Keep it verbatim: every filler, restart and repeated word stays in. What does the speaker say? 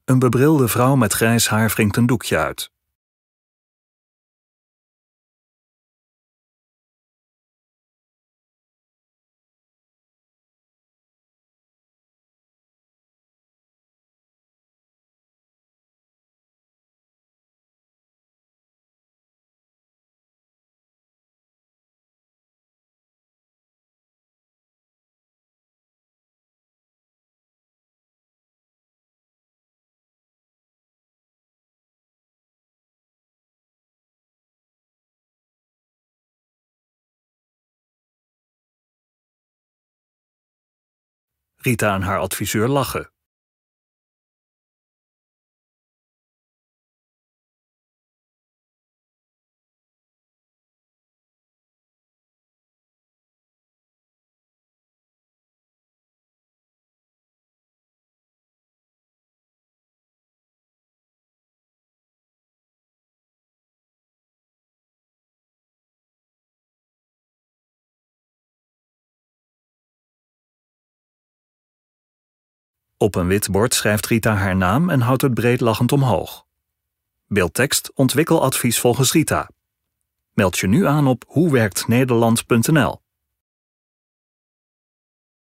Een bebrilde vrouw met grijs haar wringt een doekje uit. Rita en haar adviseur lachen. Op een wit bord schrijft Rita haar naam en houdt het breed lachend omhoog. Beeldtekst: ontwikkeladvies volgens Rita. Meld je nu aan op hoe werkt nederland punt n l.